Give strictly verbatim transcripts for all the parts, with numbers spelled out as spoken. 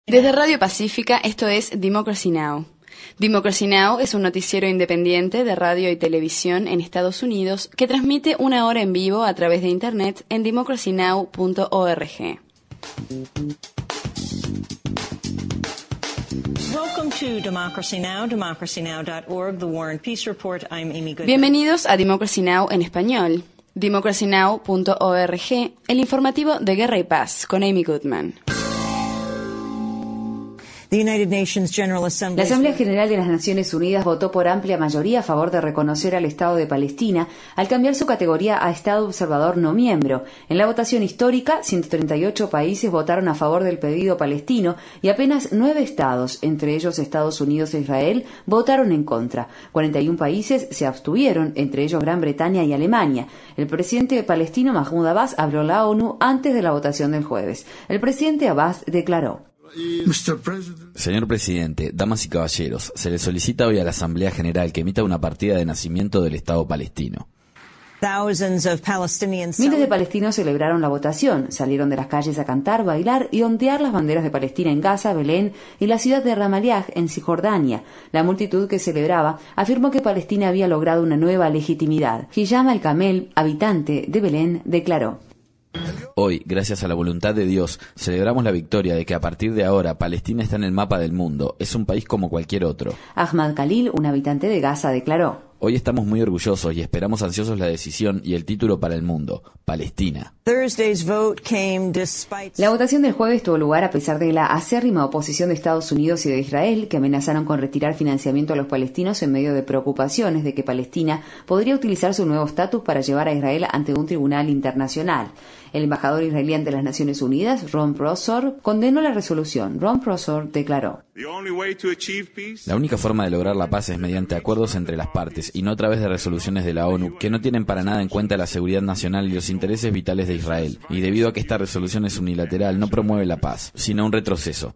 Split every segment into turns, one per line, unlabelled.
Desde Radio Pacífica, esto es Democracy Now! Democracy Now! Es un noticiero independiente de radio y televisión en Estados Unidos que transmite una hora en vivo a través de Internet en democracy now punto org. Bienvenidos a Democracy Now! En español. democracy now punto org, el informativo de Guerra y Paz, con Amy Goodman.
La Asamblea General de las Naciones Unidas votó por amplia mayoría a favor de reconocer al Estado de Palestina al cambiar su categoría a Estado observador no miembro. En la votación histórica, ciento treinta y ocho países votaron a favor del pedido palestino y apenas nueve estados, entre ellos Estados Unidos e Israel, votaron en contra. cuarenta y uno países se abstuvieron, entre ellos Gran Bretaña y Alemania. El presidente palestino Mahmoud Abbas habló a la ONU antes de la votación del jueves. El presidente Abbas declaró:
Señor presidente, damas y caballeros, se le solicita hoy a la Asamblea General que emita una partida de nacimiento del Estado palestino.
Miles de palestinos celebraron la votación, salieron de las calles a cantar, bailar y ondear las banderas de Palestina en Gaza, Belén y la ciudad de Ramallah, en Cisjordania. La multitud que celebraba afirmó que Palestina había logrado una nueva legitimidad. Hisham Al-Kamel, habitante de Belén, declaró:
Hoy, gracias a la voluntad de Dios, celebramos la victoria de que a partir de ahora Palestina está en el mapa del mundo. Es un país como cualquier otro.
Ahmad Khalil, un habitante de Gaza, declaró:
Hoy estamos muy orgullosos y esperamos ansiosos la decisión y el título para el mundo, Palestina.
La votación del jueves tuvo lugar a pesar de la acérrima oposición de Estados Unidos y de Israel, que amenazaron con retirar financiamiento a los palestinos en medio de preocupaciones de que Palestina podría utilizar su nuevo estatus para llevar a Israel ante un tribunal internacional. El embajador israelí ante las Naciones Unidas, Ron Prosor, condenó la resolución. Ron Prosor declaró:
La única forma de lograr la paz es mediante acuerdos entre las partes y no a través de resoluciones de la ONU que no tienen para nada en cuenta la seguridad nacional y los intereses vitales de Israel. Y debido a que esta resolución es unilateral, no promueve la paz, sino un retroceso.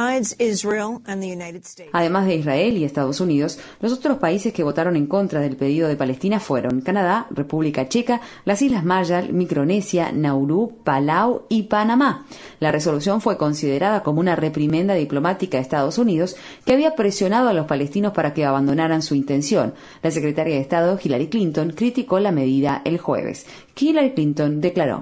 Además de Israel y Estados Unidos, los otros países que votaron en contra del pedido de Palestina fueron Canadá, República Checa, las Islas Marshall, Micronesia, Nauru, Palau y Panamá. La resolución fue considerada como una reprimenda diplomática a Estados Unidos, que había presionado a los palestinos para que abandonaran su intención. La secretaria de Estado, Hillary Clinton, criticó la medida el jueves. Hillary Clinton declaró: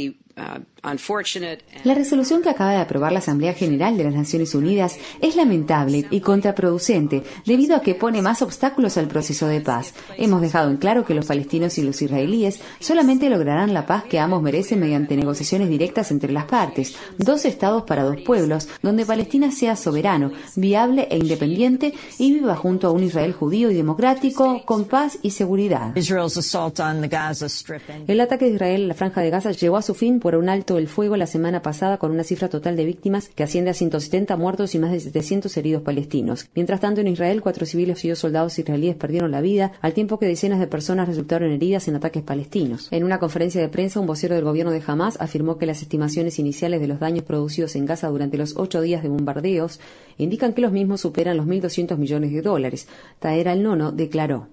La resolución que acaba de aprobar la Asamblea General de las Naciones Unidas es lamentable y contraproducente debido a que pone más obstáculos al proceso de paz. Hemos dejado en claro que los palestinos y los israelíes solamente lograrán la paz que ambos merecen mediante negociaciones directas entre las partes, dos estados para dos pueblos, donde Palestina sea soberano, viable e independiente y viva junto a un Israel judío y democrático con paz y seguridad. El ataque de Israel en la Franja de Gaza llegó a su fin por un alto el fuego la semana pasada, con una cifra total de víctimas que asciende a ciento setenta muertos y más de setecientos heridos palestinos. Mientras tanto, en Israel, cuatro civiles y dos soldados israelíes perdieron la vida, al tiempo que decenas de personas resultaron heridas en ataques palestinos. En una conferencia de prensa, un vocero del gobierno de Hamás afirmó que las estimaciones iniciales de los daños producidos en Gaza durante los ocho días de bombardeos indican que los mismos superan los mil doscientos millones de dólares. Taher al-Nono declaró: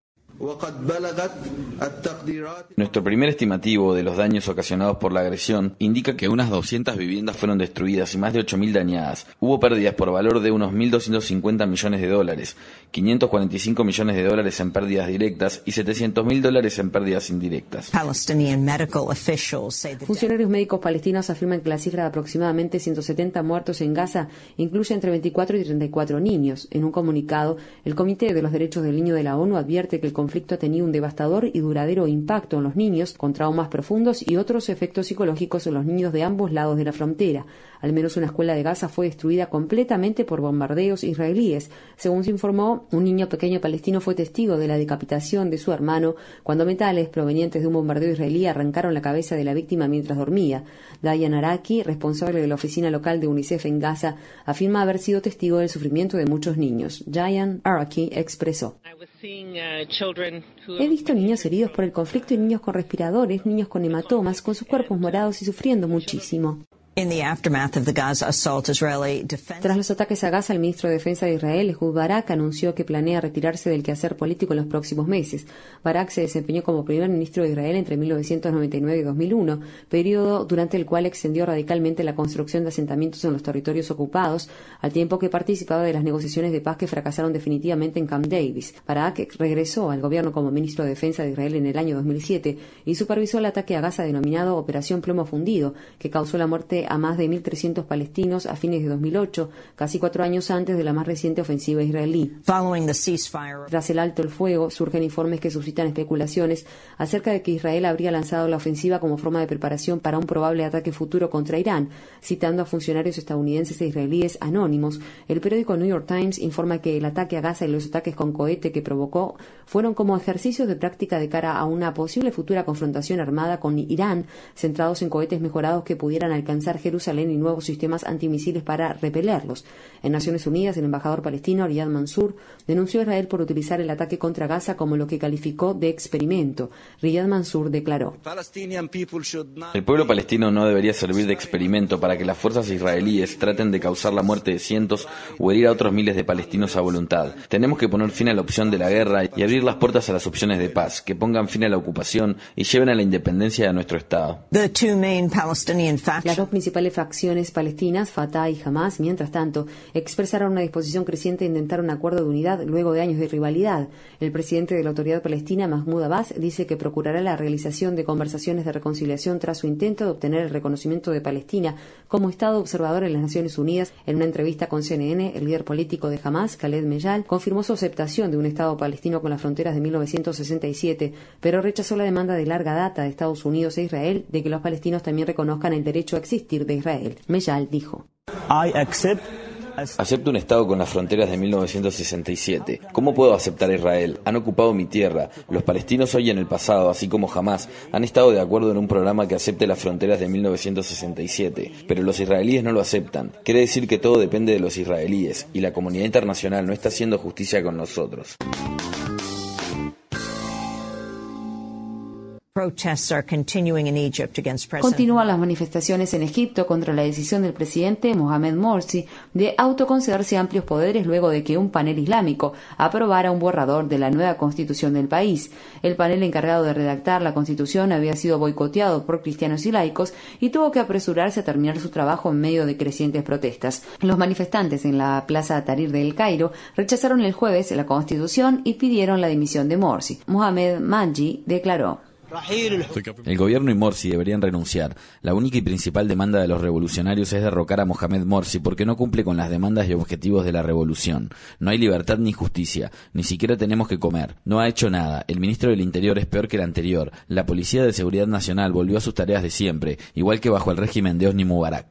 Nuestro primer estimativo de los daños ocasionados por la agresión indica que unas doscientas viviendas fueron destruidas y más de ocho mil dañadas. Hubo pérdidas por valor de unos mil doscientos cincuenta millones de dólares, quinientos cuarenta y cinco millones de dólares en pérdidas directas y setecientos mil dólares en pérdidas indirectas.
Funcionarios médicos palestinos afirman que la cifra de aproximadamente ciento setenta muertos en Gaza incluye entre veinticuatro y treinta y cuatro niños. En un comunicado, el Comité de los Derechos del Niño de la ONU advierte que el conflicto ha tenido un devastador y duradero impacto en los niños, con traumas profundos y otros efectos psicológicos en los niños de ambos lados de la frontera. Al menos una escuela de Gaza fue destruida completamente por bombardeos israelíes. Según se informó, un niño pequeño palestino fue testigo de la decapitación de su hermano cuando metales provenientes de un bombardeo israelí arrancaron la cabeza de la víctima mientras dormía. Dayan Araki, responsable de la oficina local de UNICEF en Gaza, afirma haber sido testigo del sufrimiento de muchos niños. Dayan Araki expresó: He visto niños heridos por el conflicto y niños con respiradores, niños con hematomas, con sus cuerpos morados y sufriendo muchísimo. Tras los ataques a Gaza, el ministro de Defensa de Israel, Ehud Barak, anunció que planea retirarse del quehacer político en los próximos meses. Barak se desempeñó como primer ministro de Israel entre mil novecientos noventa y nueve y dos mil uno, periodo durante el cual extendió radicalmente la construcción de asentamientos en los territorios ocupados, al tiempo que participaba de las negociaciones de paz que fracasaron definitivamente en Camp Davis. Barak regresó al gobierno como ministro de Defensa de Israel en el año dos mil siete y supervisó el ataque a Gaza denominado Operación Plomo Fundido, que causó la muerte a más de mil trescientos palestinos a fines de dos mil ocho, casi cuatro años antes de la más reciente ofensiva israelí. Tras el alto el fuego, surgen informes que suscitan especulaciones acerca de que Israel habría lanzado la ofensiva como forma de preparación para un probable ataque futuro contra Irán. Citando a funcionarios estadounidenses e israelíes anónimos, el periódico New York Times informa que el ataque a Gaza y los ataques con cohete que provocó fueron como ejercicios de práctica de cara a una posible futura confrontación armada con Irán, centrados en cohetes mejorados que pudieran alcanzar Jerusalén y nuevos sistemas antimisiles para repelerlos. En Naciones Unidas, el embajador palestino Riyad Mansour denunció a Israel por utilizar el ataque contra Gaza como lo que calificó de experimento. Riyad Mansour declaró:
el pueblo palestino no debería servir de experimento para que las fuerzas israelíes traten de causar la muerte de cientos o herir a otros miles de palestinos a voluntad. Tenemos que poner fin a la opción de la guerra y abrir las puertas a las opciones de paz, que pongan fin a la ocupación y lleven a la independencia de nuestro Estado.
Las dos principales facciones palestinas, Fatah y Hamas, mientras tanto, expresaron una disposición creciente a intentar un acuerdo de unidad luego de años de rivalidad. El presidente de la Autoridad Palestina, Mahmoud Abbas, dice que procurará la realización de conversaciones de reconciliación tras su intento de obtener el reconocimiento de Palestina como Estado observador en las Naciones Unidas. En una entrevista con C N N, el líder político de Hamas, Khaled Mejal, confirmó su aceptación de un Estado palestino con las fronteras de mil novecientos sesenta y siete, pero rechazó la demanda de larga data de Estados Unidos e Israel de que los palestinos también reconozcan el derecho a existir de Israel. Mejal dijo:
Acepto un Estado con las fronteras de mil novecientos sesenta y siete. ¿Cómo puedo aceptar a Israel? Han ocupado mi tierra. Los palestinos hoy y en el pasado, así como jamás, han estado de acuerdo en un programa que acepte las fronteras de mil novecientos sesenta y siete. Pero los israelíes no lo aceptan. Quiere decir que todo depende de los israelíes, y la comunidad internacional no está haciendo justicia con nosotros.
Continúan las manifestaciones en Egipto contra la decisión del presidente Mohamed Morsi de autoconcederse amplios poderes luego de que un panel islámico aprobara un borrador de la nueva constitución del país. El panel encargado de redactar la constitución había sido boicoteado por cristianos y laicos y tuvo que apresurarse a terminar su trabajo en medio de crecientes protestas. Los manifestantes en la plaza Tahrir de El Cairo rechazaron el jueves la constitución y pidieron la dimisión de Morsi. Mohamed Manji declaró:
el gobierno y Morsi deberían renunciar. La única y principal demanda de los revolucionarios es derrocar a Mohamed Morsi porque no cumple con las demandas y objetivos de la revolución. No hay libertad ni justicia. Ni siquiera tenemos que comer. No ha hecho nada. El ministro del Interior es peor que el anterior. La Policía de Seguridad Nacional volvió a sus tareas de siempre, igual que bajo el régimen de Hosni Mubarak.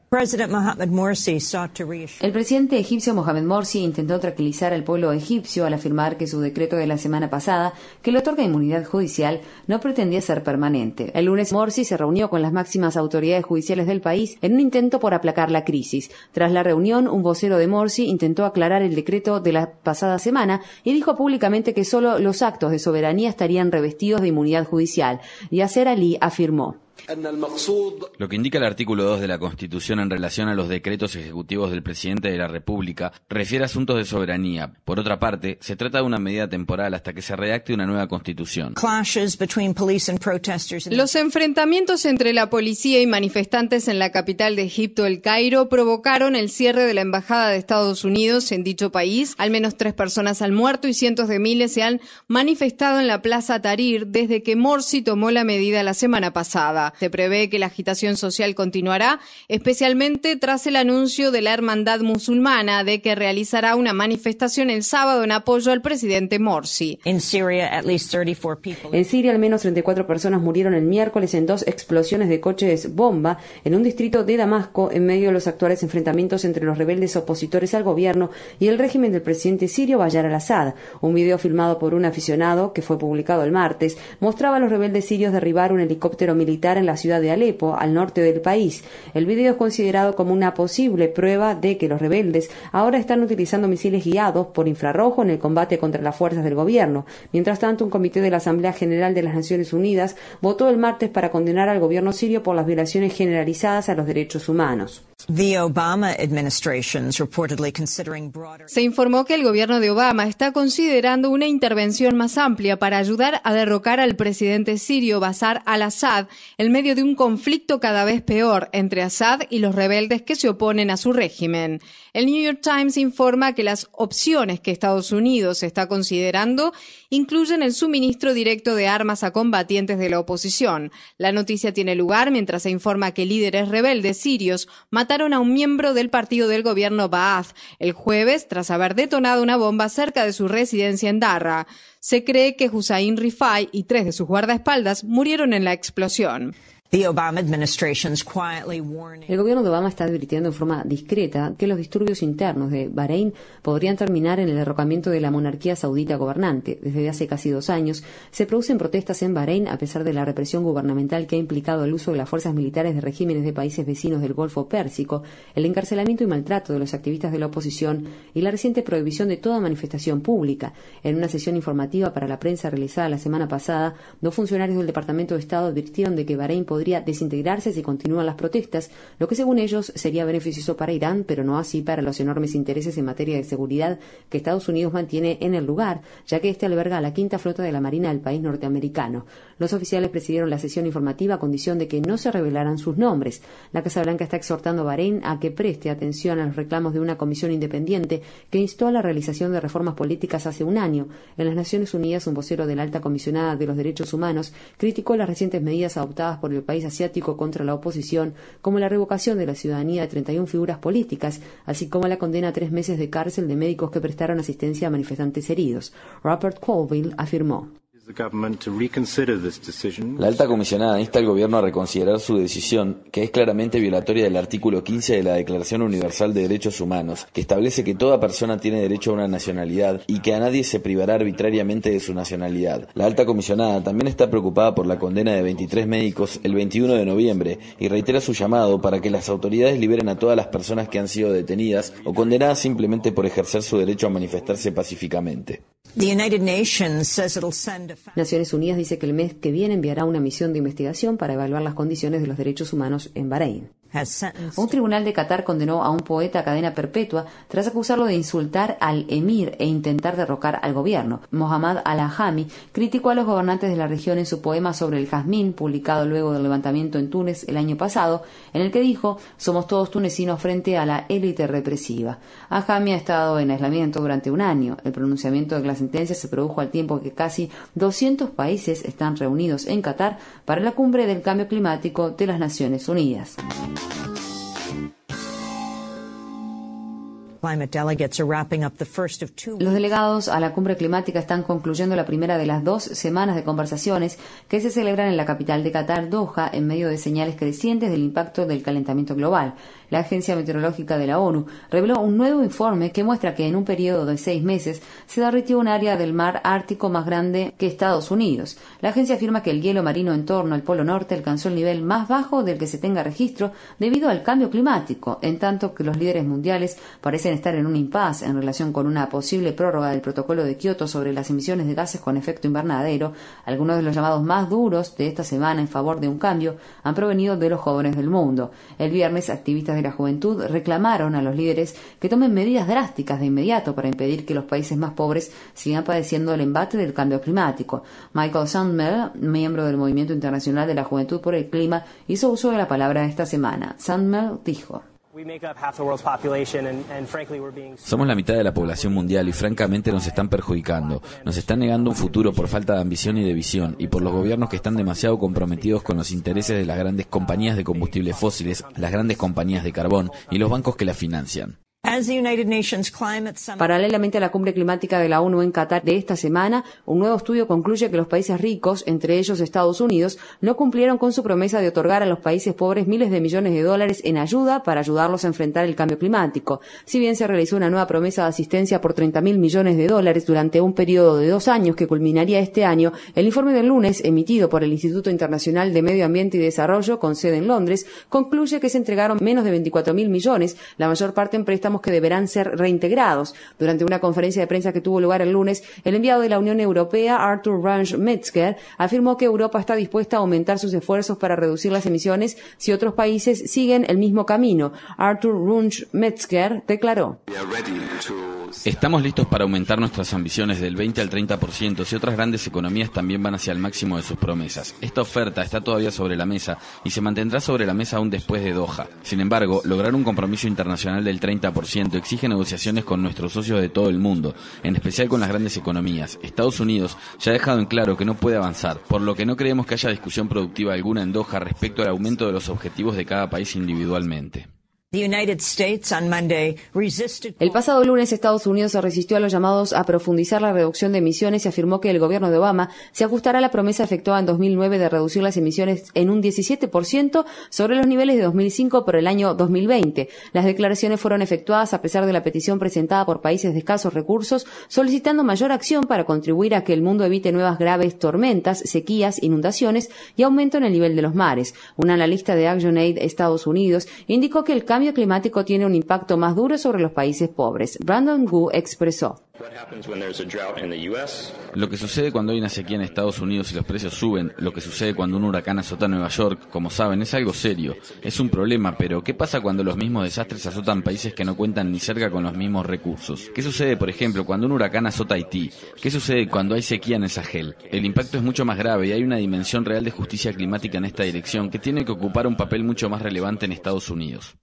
El presidente egipcio Mohamed Morsi intentó tranquilizar al pueblo egipcio al afirmar que su decreto de la semana pasada, que le otorga inmunidad judicial, no pretendía ser permanente. El lunes, Morsi se reunió con las máximas autoridades judiciales del país en un intento por aplacar la crisis. Tras la reunión, un vocero de Morsi intentó aclarar el decreto de la pasada semana y dijo públicamente que solo los actos de soberanía estarían revestidos de inmunidad judicial. Yasser Ali afirmó:
lo que indica el artículo dos de la Constitución en relación a los decretos ejecutivos del presidente de la República refiere a asuntos de soberanía. Por otra parte, se trata de una medida temporal hasta que se redacte una nueva Constitución.
Los enfrentamientos entre la policía y manifestantes en la capital de Egipto, El Cairo, provocaron el cierre de la embajada de Estados Unidos en dicho país. Al menos tres personas han muerto y cientos de miles se han manifestado en la plaza Tahrir desde que Morsi tomó la medida la semana pasada. Se prevé que la agitación social continuará, especialmente tras el anuncio de la Hermandad Musulmana de que realizará una manifestación el sábado en apoyo al presidente Morsi.
En Siria, al menos treinta y cuatro personas murieron el miércoles en dos explosiones de coches bomba en un distrito de Damasco en medio de los actuales enfrentamientos entre los rebeldes opositores al gobierno y el régimen del presidente sirio Bashar al-Assad. Un video filmado por un aficionado, que fue publicado el martes, mostraba a los rebeldes sirios derribar un helicóptero militar lugar en la ciudad de Alepo, al norte del país. El video es considerado como una posible prueba de que los rebeldes ahora están utilizando misiles guiados por infrarrojo en el combate contra las fuerzas del gobierno. Mientras tanto, un comité de la Asamblea General de las Naciones Unidas votó el martes para condenar al gobierno sirio por las violaciones generalizadas a los derechos humanos.
Se informó que el gobierno de Obama está considerando una intervención más amplia para ayudar a derrocar al presidente sirio Bashar al-Assad en medio de un conflicto cada vez peor entre Assad y los rebeldes que se oponen a su régimen. El New York Times informa que las opciones que Estados Unidos está considerando incluyen el suministro directo de armas a combatientes de la oposición. La noticia tiene lugar mientras se informa que líderes rebeldes sirios mataron a un miembro del partido del gobierno Ba'ath el jueves tras haber detonado una bomba cerca de su residencia en Darra. Se cree que Hussein Rifai y tres de sus guardaespaldas murieron en la explosión.
El gobierno de Obama está advirtiendo en forma discreta que los disturbios internos de Bahrein podrían terminar en el derrocamiento de la monarquía saudita gobernante. Desde hace casi dos años se producen protestas en Bahrein a pesar de la represión gubernamental que ha implicado el uso de las fuerzas militares de regímenes de países vecinos del Golfo Pérsico, el encarcelamiento y maltrato de los activistas de la oposición y la reciente prohibición de toda manifestación pública. En una sesión informativa para la prensa realizada la semana pasada, dos funcionarios del Departamento de Estado advirtieron de que Bahrein podría desintegrarse si continúan las protestas, lo que según ellos sería beneficioso para Irán, pero no así para los enormes intereses en materia de seguridad que Estados Unidos mantiene en el lugar, ya que este alberga a la quinta flota de la Marina del país norteamericano. Los oficiales presidieron la sesión informativa a condición de que no se revelaran sus nombres. La Casa Blanca está exhortando a Bahrein a que preste atención a los reclamos de una comisión independiente que instó a la realización de reformas políticas hace un año. En las Naciones Unidas, un vocero de la alta comisionada de los derechos humanos criticó las recientes medidas adoptadas por el país asiático contra la oposición, como la revocación de la ciudadanía de treinta y una figuras políticas, así como la condena a tres meses de cárcel de médicos que prestaron asistencia a manifestantes heridos. Robert Colville afirmó:
La alta comisionada insta al gobierno a reconsiderar su decisión, que es claramente violatoria del artículo quince de la Declaración Universal de Derechos Humanos, que establece que toda persona tiene derecho a una nacionalidad y que a nadie se privará arbitrariamente de su nacionalidad. La alta comisionada también está preocupada por la condena de veintitrés médicos el veintiuno de noviembre y reitera su llamado para que las autoridades liberen a todas las personas que han sido detenidas o condenadas simplemente por ejercer su derecho a manifestarse pacíficamente.
Naciones Unidas dice que el mes que viene enviará una misión de investigación para evaluar las condiciones de los derechos humanos en Bahrein. Un tribunal de Qatar condenó a un poeta a cadena perpetua tras acusarlo de insultar al emir e intentar derrocar al gobierno. Mohammad Al-Ahami criticó a los gobernantes de la región en su poema sobre el jazmín, publicado luego del levantamiento en Túnez el año pasado, en el que dijo: «Somos todos tunecinos frente a la élite represiva». Ahami ha estado en aislamiento durante un año. El pronunciamiento de la sentencia se produjo al tiempo que casi doscientos países están reunidos en Qatar para la cumbre del cambio climático de las Naciones Unidas. Los delegados a la cumbre climática están concluyendo la primera de las dos semanas de conversaciones que se celebran en la capital de Qatar, Doha, en medio de señales crecientes del impacto del calentamiento global. La Agencia Meteorológica de la ONU reveló un nuevo informe que muestra que en un periodo de seis meses se derritió un área del mar Ártico más grande que Estados Unidos. La agencia afirma que el hielo marino en torno al Polo Norte alcanzó el nivel más bajo del que se tenga registro debido al cambio climático, en tanto que los líderes mundiales parecen estar en un impasse en relación con una posible prórroga del protocolo de Kioto sobre las emisiones de gases con efecto invernadero. Algunos de los llamados más duros de esta semana en favor de un cambio han provenido de los jóvenes del mundo. El viernes, activistas de la juventud reclamaron a los líderes que tomen medidas drásticas de inmediato para impedir que los países más pobres sigan padeciendo el embate del cambio climático. Michael Sandmel, miembro del Movimiento Internacional de la Juventud por el Clima, hizo uso de la palabra esta semana. Sandmel dijo:
Somos la mitad de la población mundial y francamente nos están perjudicando. Nos están negando un futuro por falta de ambición y de visión, y por los gobiernos que están demasiado comprometidos con los intereses de las grandes compañías de combustibles fósiles, las grandes compañías de carbón y los bancos que las financian.
Paralelamente a la cumbre climática de la ONU en Qatar de esta semana, un nuevo estudio concluye que los países ricos, entre ellos Estados Unidos, no cumplieron con su promesa de otorgar a los países pobres miles de millones de dólares en ayuda para ayudarlos a enfrentar el cambio climático. Si bien se realizó una nueva promesa de asistencia por treinta mil millones de dólares durante un periodo de dos años que culminaría este año, el informe del lunes, emitido por el Instituto Internacional de Medio Ambiente y Desarrollo, con sede en Londres, concluye que se entregaron menos de veinticuatro mil millones, la mayor parte en préstamos que deberán ser reintegrados. Durante una conferencia de prensa que tuvo lugar el lunes, el enviado de la Unión Europea, Arthur Range-Metzger, afirmó que Europa está dispuesta a aumentar sus esfuerzos para reducir las emisiones si otros países siguen el mismo camino. Arthur Range-Metzger declaró:
Estamos listos para aumentar nuestras ambiciones del veinte al treinta por ciento si otras grandes economías también van hacia el máximo de sus promesas. Esta oferta está todavía sobre la mesa y se mantendrá sobre la mesa aún después de Doha. Sin embargo, lograr un compromiso internacional del treinta por ciento exige negociaciones con nuestros socios de todo el mundo, en especial con las grandes economías. Estados Unidos ya ha dejado en claro que no puede avanzar, por lo que no creemos que haya discusión productiva alguna en Doha respecto al aumento de los objetivos de cada país individualmente.
El pasado lunes, Estados Unidos se resistió a los llamados a profundizar la reducción de emisiones y afirmó que el gobierno de Obama se ajustará a la promesa efectuada en dos mil nueve de reducir las emisiones en un diecisiete por ciento sobre los niveles de dos mil cinco por el año dos mil veinte. Las declaraciones fueron efectuadas a pesar de la petición presentada por países de escasos recursos, solicitando mayor acción para contribuir a que el mundo evite nuevas graves tormentas, sequías, inundaciones y aumento en el nivel de los mares. Un analista de ActionAid Estados Unidos indicó que el cambio climático tiene un impacto más duro sobre los países pobres. Brandon Gu expresó:
Lo que sucede cuando hay una sequía en Estados Unidos y los precios suben, lo que sucede cuando un huracán azota Nueva York, como saben, es algo serio. Es un problema, pero ¿qué pasa cuando los mismos desastres azotan países que no cuentan ni cerca con los mismos recursos? ¿Qué sucede, por ejemplo, cuando un huracán azota Haití? ¿Qué sucede cuando hay sequía en el Sahel? El impacto es mucho más grave y hay una dimensión real de justicia climática en esta dirección que tiene que ocupar un papel mucho más relevante en Estados Unidos.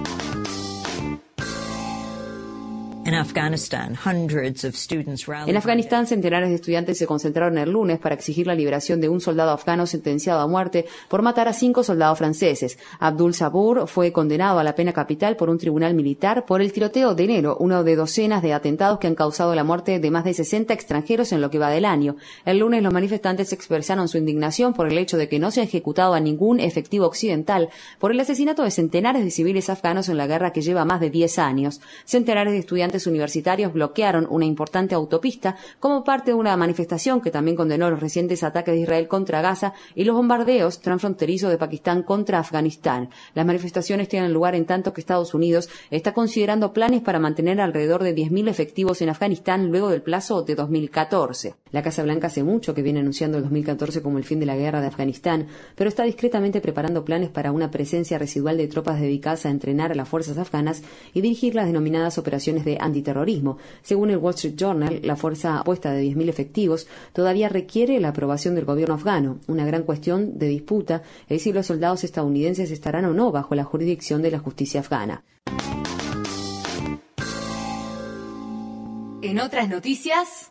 En Afganistán, centenares de estudiantes se concentraron el lunes para exigir la liberación de un soldado afgano sentenciado a muerte por matar a cinco soldados franceses. Abdul Sabur fue condenado a la pena capital por un tribunal militar por el tiroteo de enero, uno de docenas de atentados que han causado la muerte de más de sesenta extranjeros en lo que va del año. El lunes los manifestantes expresaron su indignación por el hecho de que no se ha ejecutado a ningún efectivo occidental por el asesinato de centenares de civiles afganos en la guerra que lleva más de diez años. Centenares de estudiantes universitarios bloquearon una importante autopista como parte de una manifestación que también condenó los recientes ataques de Israel contra Gaza y los bombardeos transfronterizos de Pakistán contra Afganistán. Las manifestaciones tienen lugar en tanto que Estados Unidos está considerando planes para mantener alrededor de diez mil efectivos en Afganistán luego del plazo de dos mil catorce. La Casa Blanca hace mucho que viene anunciando el dos mil catorce como el fin de la guerra de Afganistán, pero está discretamente preparando planes para una presencia residual de tropas dedicadas a entrenar a las fuerzas afganas y dirigir las denominadas operaciones de antiterrorismo. Según el Wall Street Journal, la fuerza apuesta de diez mil efectivos todavía requiere la aprobación del gobierno afgano. Una gran cuestión de disputa es si los soldados estadounidenses estarán o no bajo la jurisdicción de la justicia afgana.
En otras noticias,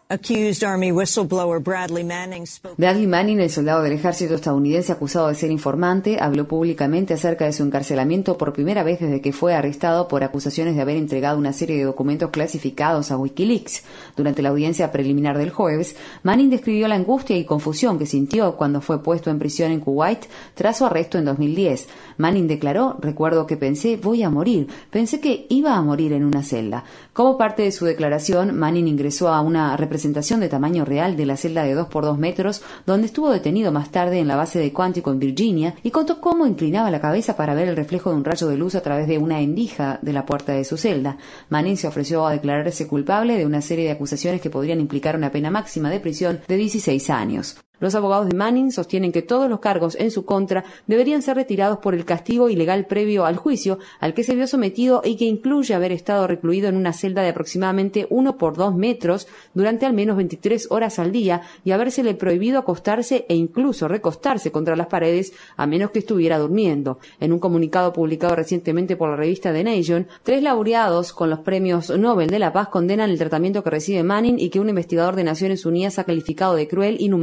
Bradley Manning, el soldado del ejército estadounidense acusado de ser informante, habló públicamente acerca de su encarcelamiento por primera vez desde que fue arrestado por acusaciones de haber entregado una serie de documentos clasificados a Wikileaks. Durante la audiencia preliminar del jueves, Manning describió la angustia y confusión que sintió cuando fue puesto en prisión en Kuwait tras su arresto en dos mil diez. Manning declaró: "Recuerdo que pensé, voy a morir. Pensé que iba a morir en una celda". Como parte de su declaración, Manning ingresó a una representación de tamaño real de la celda de dos por dos metros, donde estuvo detenido más tarde en la base de Quantico en Virginia, y contó cómo inclinaba la cabeza para ver el reflejo de un rayo de luz a través de una endija de la puerta de su celda. Manning se ofreció a declararse culpable de una serie de acusaciones que podrían implicar una pena máxima de prisión de dieciséis años. Los abogados de Manning sostienen que todos los cargos en su contra deberían ser retirados por el castigo ilegal previo al juicio al que se vio sometido y que incluye haber estado recluido en una celda de aproximadamente uno por dos metros durante al menos veintitrés horas al día y habérsele prohibido acostarse e incluso recostarse contra las paredes a menos que estuviera durmiendo. En un comunicado publicado recientemente por la revista The Nation, tres laureados con los premios Nobel de la Paz condenan el tratamiento que recibe Manning y que un investigador de Naciones Unidas ha calificado de cruel, inhumano y degradante.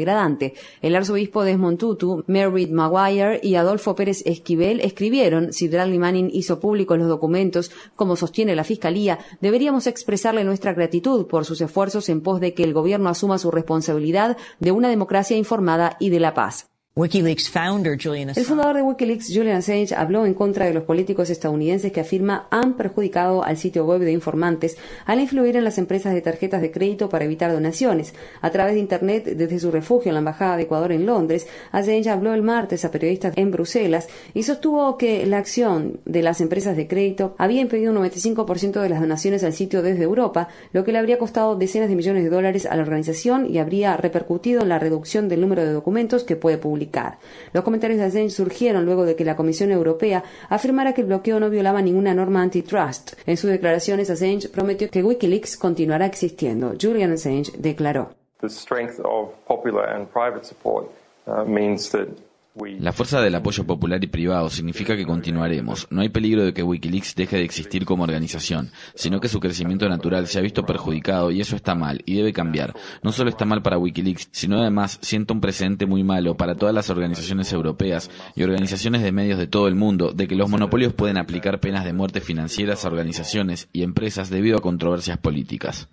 degradante. El arzobispo Desmond Tutu, Merritt Maguire y Adolfo Pérez Esquivel escribieron: si Bradley Manning hizo públicos los documentos, como sostiene la Fiscalía, deberíamos expresarle nuestra gratitud por sus esfuerzos en pos de que el gobierno asuma su responsabilidad de una democracia informada y de la paz.
WikiLeaks founder Julian Assange.
El fundador de WikiLeaks, Julian Assange, habló en contra de los políticos estadounidenses que afirma han perjudicado al sitio web de informantes al influir en las empresas de tarjetas de crédito para evitar donaciones. A través de Internet, desde su refugio en la Embajada de Ecuador en Londres, Assange habló el martes a periodistas en Bruselas y sostuvo que la acción de las empresas de crédito había impedido un noventa y cinco por ciento de las donaciones al sitio desde Europa, lo que le habría costado decenas de millones de dólares a la organización y habría repercutido en la reducción del número de documentos que puede publicar. Los comentarios de Assange surgieron luego de que la Comisión Europea afirmara que el bloqueo no violaba ninguna norma antitrust. En sus declaraciones, Assange prometió que WikiLeaks continuará existiendo. Julian Assange declaró:
The strength of popular and private support uh, means that
La fuerza del apoyo popular y privado significa que continuaremos. No hay peligro de que WikiLeaks deje de existir como organización, sino que su crecimiento natural se ha visto perjudicado y eso está mal y debe cambiar. No solo está mal para WikiLeaks, sino además sienta un precedente muy malo para todas las organizaciones europeas y organizaciones de medios de todo el mundo de que los monopolios pueden aplicar penas de muerte financieras a organizaciones y empresas debido a controversias políticas.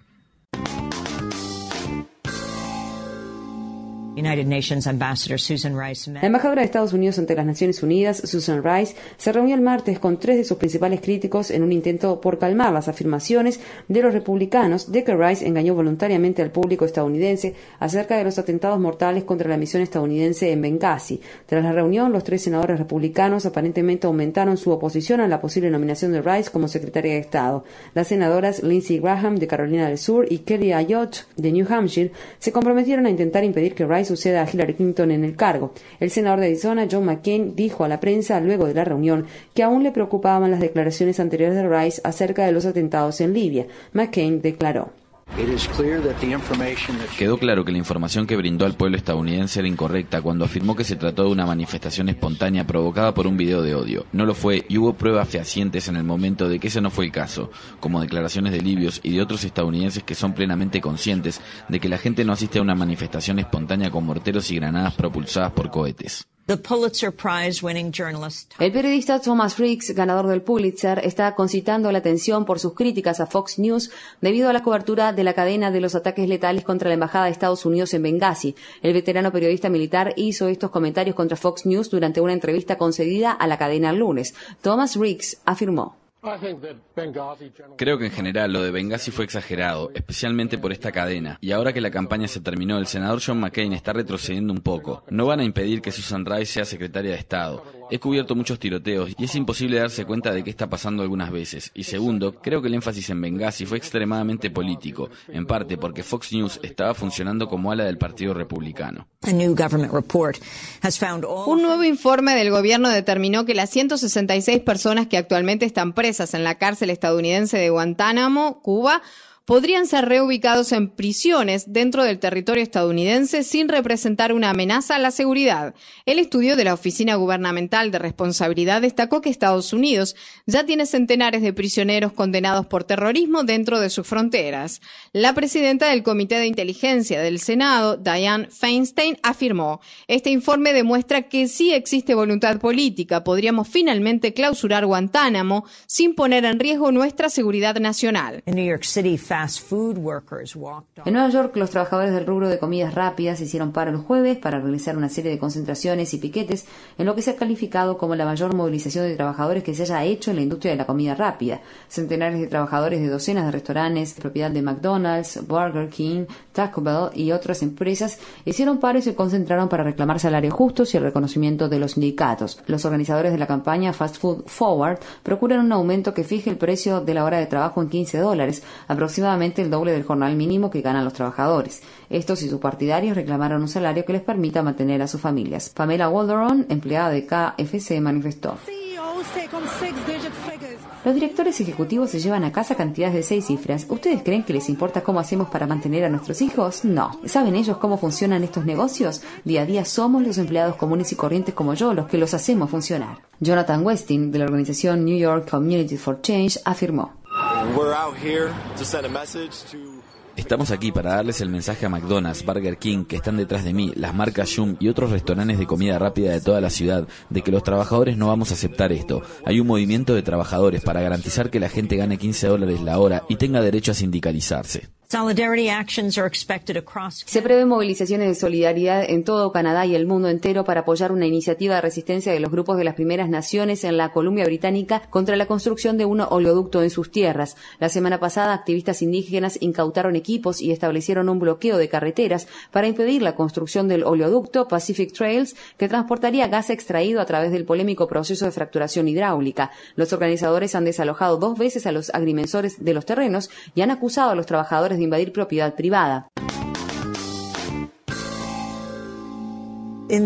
United Nations Ambassador Susan Rice.
La embajadora de Estados Unidos ante las Naciones Unidas, Susan Rice, se reunió el martes con tres de sus principales críticos en un intento por calmar las afirmaciones de los republicanos de que Rice engañó voluntariamente al público estadounidense acerca de los atentados mortales contra la misión estadounidense en Benghazi. Tras la reunión, los tres senadores republicanos aparentemente aumentaron su oposición a la posible nominación de Rice como secretaria de Estado. Las senadoras Lindsey Graham de Carolina del Sur y Kelly Ayotte de New Hampshire se comprometieron a intentar impedir que Rice suceda a Hillary Clinton en el cargo. El senador de Arizona, John McCain, dijo a la prensa luego de la reunión que aún le preocupaban las declaraciones anteriores de Rice acerca de los atentados en Libia. McCain declaró:
Quedó claro que la información que brindó al pueblo estadounidense era incorrecta cuando afirmó que se trató de una manifestación espontánea provocada por un video de odio. No lo fue y hubo pruebas fehacientes en el momento de que ese no fue el caso, como declaraciones de libios y de otros estadounidenses que son plenamente conscientes de que la gente no asiste a una manifestación espontánea con morteros y granadas propulsadas por cohetes.
The Pulitzer Prize winning journalist.
El periodista Thomas Ricks, ganador del Pulitzer, está concitando la atención por sus críticas a Fox News debido a la cobertura de la cadena de los ataques letales contra la embajada de Estados Unidos en Benghazi. El veterano periodista militar hizo estos comentarios contra Fox News durante una entrevista concedida a la cadena el lunes. Thomas Ricks afirmó:
Creo que en general lo de Benghazi fue exagerado, especialmente por esta cadena. Y ahora que la campaña se terminó, el senador John McCain está retrocediendo un poco. No van a impedir que Susan Rice sea secretaria de Estado. He cubierto muchos tiroteos y es imposible darse cuenta de qué está pasando algunas veces. Y segundo, creo que el énfasis en Benghazi fue extremadamente político, en parte porque Fox News estaba funcionando como ala del Partido Republicano.
Un nuevo informe del gobierno determinó que las ciento sesenta y seis personas que actualmente están presas en la cárcel estadounidense de Guantánamo, Cuba, podrían ser reubicados en prisiones dentro del territorio estadounidense sin representar una amenaza a la seguridad. El estudio de la Oficina Gubernamental de Responsabilidad destacó que Estados Unidos ya tiene centenares de prisioneros condenados por terrorismo dentro de sus fronteras. La presidenta del Comité de Inteligencia del Senado, Dianne Feinstein, afirmó: este informe demuestra que sí existe voluntad política. Podríamos finalmente clausurar Guantánamo sin poner en riesgo nuestra seguridad nacional.
In New York City,
En Nueva York, los trabajadores del rubro de comidas rápidas hicieron paro el jueves para realizar una serie de concentraciones y piquetes en lo que se ha calificado como la mayor movilización de trabajadores que se haya hecho en la industria de la comida rápida. Centenares de trabajadores de docenas de restaurantes, propiedad de McDonald's, Burger King, Taco Bell y otras empresas, hicieron paro y se concentraron para reclamar salarios justos y el reconocimiento de los sindicatos. Los organizadores de la campaña Fast Food Forward procuran un aumento que fije el precio de la hora de trabajo en quince dólares, aproximadamente el doble del jornal mínimo que ganan los trabajadores. Estos y sus partidarios reclamaron un salario que les permita mantener a sus familias. Pamela Walderon, empleada de K F C, manifestó: los directores ejecutivos se llevan a casa cantidades de seis cifras. ¿Ustedes creen que les importa cómo hacemos para mantener a nuestros hijos? No. ¿Saben ellos cómo funcionan estos negocios? Día a día somos los empleados comunes y corrientes como yo los que los hacemos funcionar. Jonathan Westing, de la organización New York Community for Change, afirmó:
Estamos aquí para darles el mensaje a McDonald's, Burger King, que están detrás de mí, las marcas Yum y otros restaurantes de comida rápida de toda la ciudad, de que los trabajadores no vamos a aceptar esto. Hay un movimiento de trabajadores para garantizar que la gente gane quince dólares la hora y tenga derecho a sindicalizarse.
Se prevén movilizaciones de solidaridad en todo Canadá y el mundo entero para apoyar una iniciativa de resistencia de los grupos de las primeras naciones en la Columbia Británica contra la construcción de un oleoducto en sus tierras. La semana pasada, activistas indígenas incautaron equipos y establecieron un bloqueo de carreteras para impedir la construcción del oleoducto Pacific Trails, que transportaría gas extraído a través del polémico proceso de fracturación hidráulica. Los organizadores han desalojado dos veces a los agrimensores de los terrenos y han acusado a los trabajadores de invadir propiedad privada. En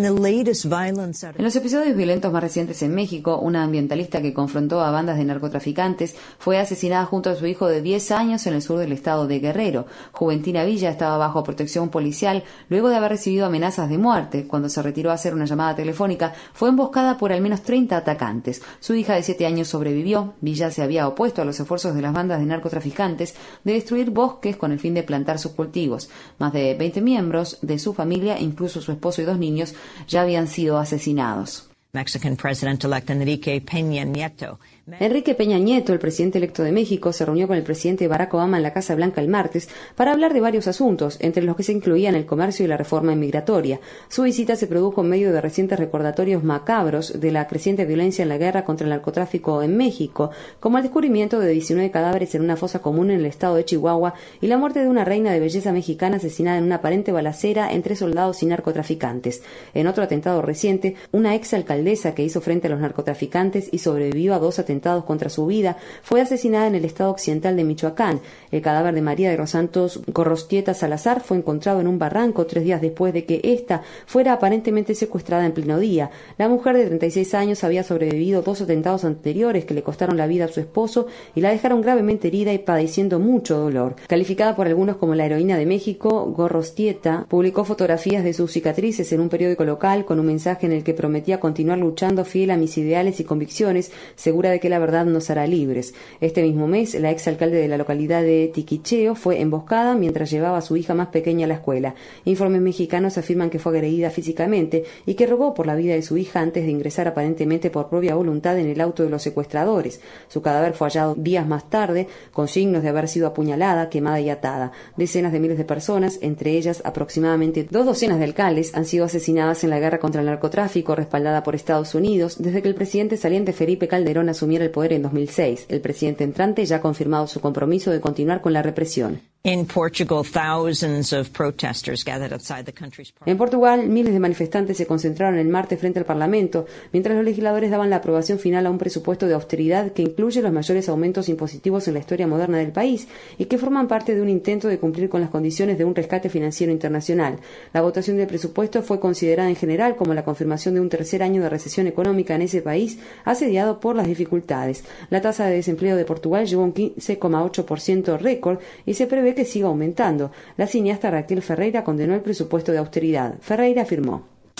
los episodios violentos más recientes en México, una ambientalista que confrontó a bandas de narcotraficantes fue asesinada junto a su hijo de diez años en el sur del estado de Guerrero. Juventina Villa estaba bajo protección policial luego de haber recibido amenazas de muerte. Cuando se retiró a hacer una llamada telefónica, fue emboscada por al menos treinta atacantes. Su hija de siete años sobrevivió. Villa se había opuesto a los esfuerzos de las bandas de narcotraficantes de destruir bosques con el fin de plantar sus cultivos. Más de veinte miembros de su familia, incluso su esposo y dos niños, ya habían sido asesinados.
Mexican President-elect Enrique Peña Nieto.
Enrique Peña Nieto, el presidente electo de México, se reunió con el presidente Barack Obama en la Casa Blanca el martes para hablar de varios asuntos, entre los que se incluían el comercio y la reforma inmigratoria. Su visita se produjo en medio de recientes recordatorios macabros de la creciente violencia en la guerra contra el narcotráfico en México, como el descubrimiento de diecinueve cadáveres en una fosa común en el estado de Chihuahua y la muerte de una reina de belleza mexicana asesinada en una aparente balacera entre soldados y narcotraficantes. En otro atentado reciente, una exalcaldesa que hizo frente a los narcotraficantes y sobrevivió a dos atentados contra su vida, fue asesinada en el estado occidental de Michoacán. El cadáver de María de los Santos Gorrostieta Salazar fue encontrado en un barranco tres días después de que ésta fuera aparentemente secuestrada en pleno día. La mujer de treinta y seis años había sobrevivido dos atentados anteriores que le costaron la vida a su esposo y la dejaron gravemente herida y padeciendo mucho dolor. Calificada por algunos como la heroína de México, Gorrostieta publicó fotografías de sus cicatrices en un periódico local con un mensaje en el que prometía continuar luchando fiel a mis ideales y convicciones, segura de que la verdad nos hará libres. Este mismo mes, la exalcalde de la localidad de Tiquicheo fue emboscada mientras llevaba a su hija más pequeña a la escuela. Informes mexicanos afirman que fue agredida físicamente y que rogó por la vida de su hija antes de ingresar aparentemente por propia voluntad en el auto de los secuestradores. Su cadáver fue hallado días más tarde, con signos de haber sido apuñalada, quemada y atada. Decenas de miles de personas, entre ellas aproximadamente dos docenas de alcaldes, han sido asesinadas en la guerra contra el narcotráfico respaldada por Estados Unidos desde que el presidente saliente Felipe Calderón asumió el poder en dos mil seis. El presidente entrante ya ha confirmado su compromiso de continuar con la represión.
In Portugal, thousands of protesters gathered outside the country's parliament.
En Portugal, miles de manifestantes se concentraron el martes frente al Parlamento, mientras los legisladores daban la aprobación final a un presupuesto de austeridad que incluye los mayores aumentos impositivos en la historia moderna del país y que forman parte de un intento de cumplir con las condiciones de un rescate financiero internacional. La votación del presupuesto fue considerada en general como la confirmación de un tercer año de recesión económica en ese país, asediado por las dificultades. La tasa de desempleo de Portugal llegó a un quince coma ocho por ciento récord y se prevé que siga aumentando. La cineasta Raquel Ferreira condenó el presupuesto de austeridad. Ferreira afirmó: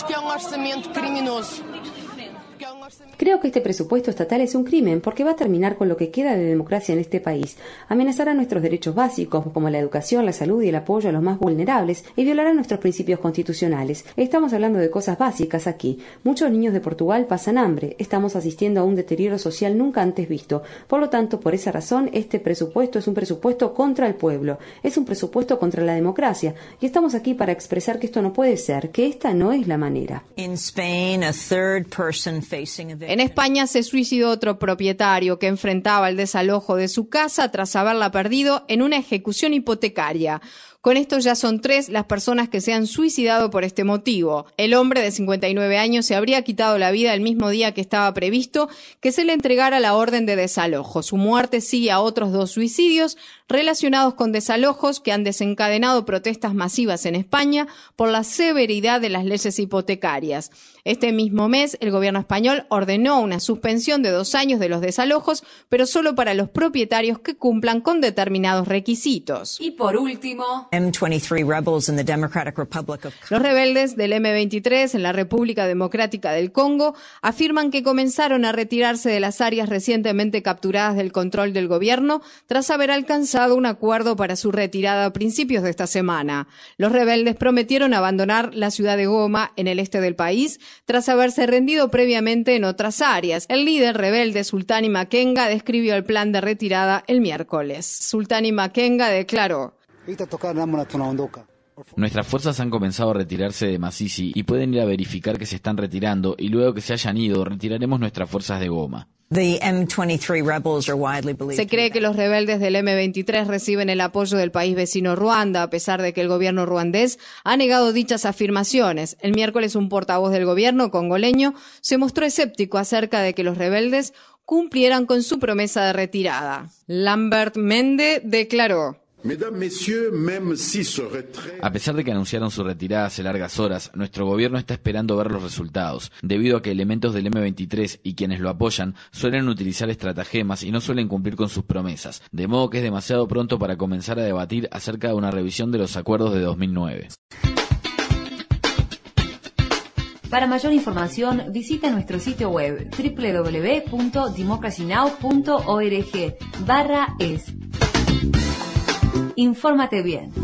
creo que este presupuesto estatal es un crimen porque va a terminar con lo que queda de democracia en este país, amenazará nuestros derechos básicos como la educación, la salud y el apoyo a los más vulnerables y violará nuestros principios constitucionales. Estamos hablando de cosas básicas aquí. Muchos niños de Portugal pasan hambre. Estamos asistiendo a un deterioro social nunca antes visto. Por lo tanto, por esa razón, este presupuesto es un presupuesto contra el pueblo. Es un presupuesto contra la democracia. Y estamos aquí para expresar que esto no puede ser, que esta no es la manera.
In Spain, a third person facing a
En España se suicidó otro propietario que enfrentaba el desalojo de su casa tras haberla perdido en una ejecución hipotecaria. Con esto ya son tres las personas que se han suicidado por este motivo. El hombre de cincuenta y nueve años se habría quitado la vida el mismo día que estaba previsto que se le entregara la orden de desalojo. Su muerte sigue a otros dos suicidios relacionados con desalojos que han desencadenado protestas masivas en España por la severidad de las leyes hipotecarias. Este mismo mes, el gobierno español ordenó ordenó una suspensión de dos años de los desalojos, pero solo para los propietarios que cumplan con determinados requisitos.
Y por último,
M twenty-three rebels in the Democratic Republic of
los rebeldes del eme veintitrés en la República Democrática del Congo afirman que comenzaron a retirarse de las áreas recientemente capturadas del control del gobierno tras haber alcanzado un acuerdo para su retirada a principios de esta semana. Los rebeldes prometieron abandonar la ciudad de Goma, en el este del país, tras haberse rendido previamente en otras áreas. El líder rebelde Sultani Makenga describió el plan de retirada el miércoles. Sultani Makenga declaró:
Nuestras fuerzas han comenzado a retirarse de Masisi y pueden ir a verificar que se están retirando, y luego que se hayan ido, retiraremos nuestras fuerzas de Goma.
The M twenty-three rebels are widely believed.
Se cree que los rebeldes del eme veintitrés reciben el apoyo del país vecino Ruanda, a pesar de que el gobierno ruandés ha negado dichas afirmaciones. El miércoles, un portavoz del gobierno congoleño se mostró escéptico acerca de que los rebeldes cumplieran con su promesa de retirada. Lambert Mende declaró:
A pesar de que anunciaron su retirada hace largas horas, nuestro gobierno está esperando ver los resultados, debido a que elementos del eme veintitrés y quienes lo apoyan suelen utilizar estratagemas y no suelen cumplir con sus promesas, de modo que es demasiado pronto para comenzar a debatir acerca de una revisión de los acuerdos de dos mil nueve.
Para mayor información, visita nuestro sitio web doble u doble u doble u punto democracy now punto org barra es. Infórmate bien.